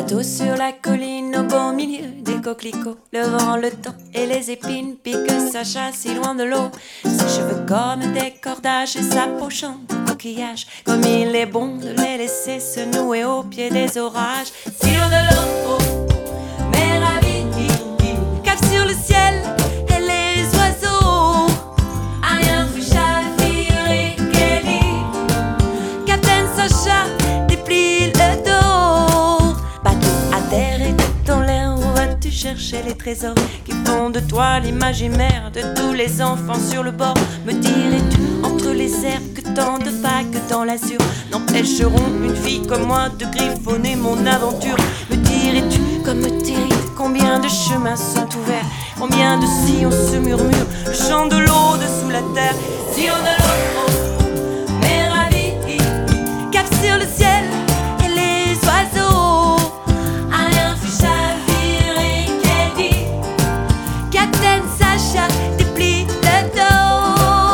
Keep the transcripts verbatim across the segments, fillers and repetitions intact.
bateau sur la colline au beau milieu des coquelicots. Le vent, le temps et les épines piquent sa chasse si loin de l'eau. Ses cheveux comme des cordages et sa peau chante de coquillage. Comme il est bon de les laisser se nouer au pied des orages. Si loin de l'eau, oh, mer ravie, cap sur le ciel et les oiseaux. A rien vu chavirer Kelly. Captain Sacha déplie le dos. Bateau à terre et tout en l'air, où vas-tu chercher les trésors qui font de toi l'imaginaire de tous les enfants sur le bord? Me dirais-tu entre les airs que tant de vagues dans l'azur n'empêcheront une fille comme moi de griffonner mon aventure? Me dirais-tu comme Thierry combien de chemins sont ouverts, combien de sillons se murmurent le chant de l'eau dessous la terre? Sillon de l'eau, oh, mer ravie, cap sur le ciel et les oiseaux. A rien vu chavirer Kelly. Captain Sacha déplie le dos.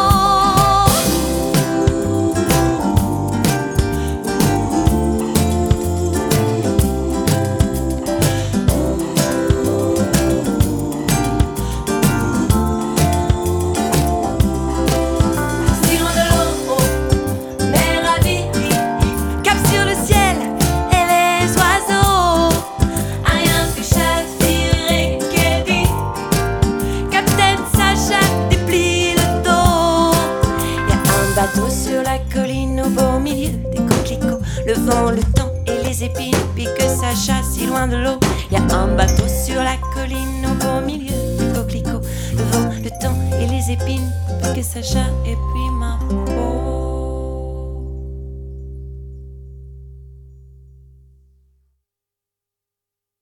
Sillon de l'eau, oh, mer ravie, cap sur le ciel et les oiseaux. A rien vu chavirer Kelly. Captain Sacha déplie le dos. Y'a un bateau sur la colline au beau milieu des coquelicots. Le vent, le temps et les épines piquent sa chasse si loin de l'eau. Y'a un bateau sur la colline au beau milieu des coquelicots. Le vent, le temps et les épines piquent sa chasse et puis ma peau.